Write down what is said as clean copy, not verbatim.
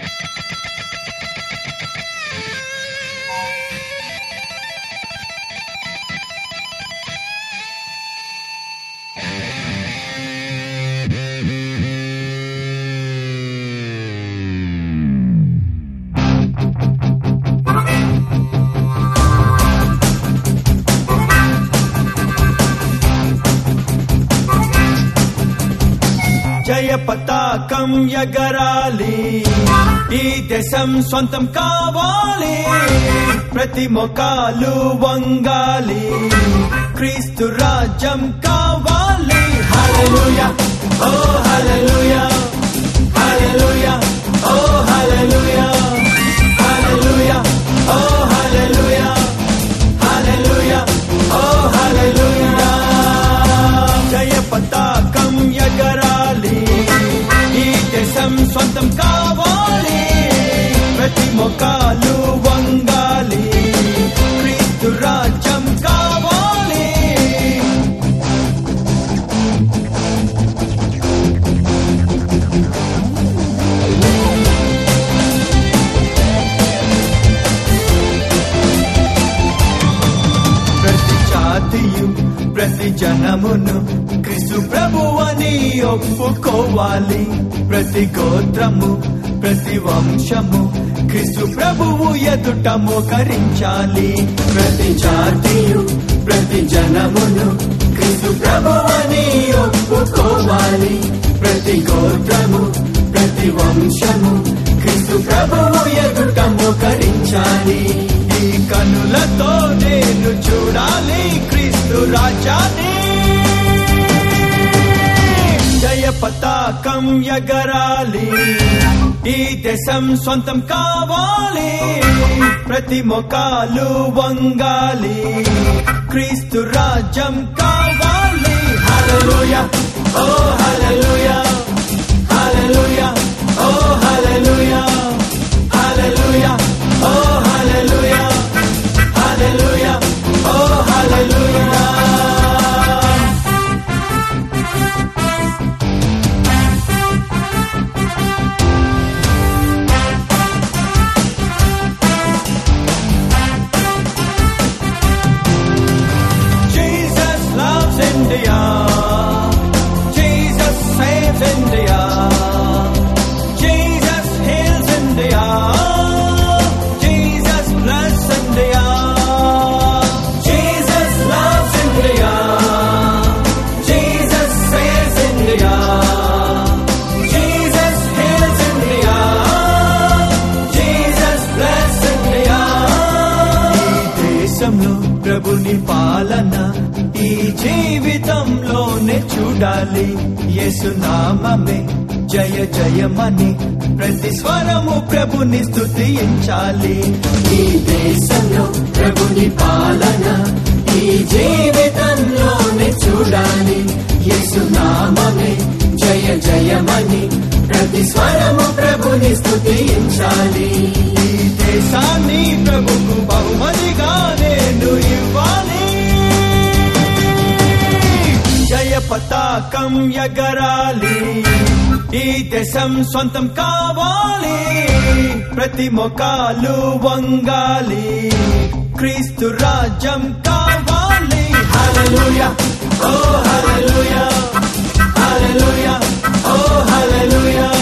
జయ పతాకం ఎగరాలి, ఈ దేశం సొంతం కావాలి, ప్రతి మోకాలు వంగాలి, క్రీస్తు రాజ్యం కావాలి. హల్లెలూయా ఓ హల్లెలూయా, హల్లెలూయా ఓ హల్లెలూయా, హల్లెలూయా ఓ హల్లెలూయా, హల్లెలూయా ఓ హల్లెలూయా. జయ పతాకం ఎగరాలి, ఈ దేశం సొంతం కావాలి, ప్రతి మోకాలు వంగాలి, క్రీస్తు రాజ్యం కావాలి. ప్రతి జాతియు ప్రతి జనమును క్రీస్తు ప్రభువని ఒప్పుకోవాలి, ప్రతి గోత్రము ప్రతి వంశము క్రీస్తు ప్రభువు ఎదుట మోకరించాలి. ప్రతి జాతియు ప్రతి జనమును క్రీస్తు ప్రభువని ఒప్పుకోవాలి, ప్రతి గోత్రము ప్రతి వంశము క్రీస్తు ప్రభువు ఎదుట మోకరించాలి. ఈ కనులతో నేను చూడాలి క్రీస్తు రాజ్యాన్ని. జయ పతాకం ఎగరాలి, ఈ దేశం సొంతం కావాలి, ప్రతి మోకాలు వంగాలి, క్రీస్తు రాజ్యం కావాలి. హల్లెలూయా ఓ హల్లెలూయా, హల్లెలూయా ఓ హల్లెలూయా, హల్లెలూయా ఓ హల్లెలూయా, హల్లెలూయా ఓ హల్లెలూయా. India, Jesus saves India, Jesus heals India, Jesus bless India, Jesus loves India, Jesus saves India, Jesus heals India, Jesus bless India. ఈ దేశంలో ప్రభుని పాలన ఈ జీవితంలోనే చూడాలి, యేసు నామమే జయ జయమని ప్రతి స్వరము ప్రభుని స్తుతించాలి. ఈ దేశంలో ప్రభుని పాలన ఈ జీవితంలోనే చూడాలి, యేసు నామమే జయ జయమని ప్రతి స్వరము ప్రభుని స్తుతించాలి. ఈ దేశాన్ని ప్రభుకు బహుమతిగా నేను ఇవ్వాలి. జయ పతాకం ఎగరాలి, ఈ దేశం సొంతం కావాలి, ప్రతి మోకాలు వంగాలి, క్రీస్తు రాజ్యం కావాలి. హల్లెలూయా ఓ హల్లెలూయా, హల్లెలూయా ఓ హల్లెలూయా,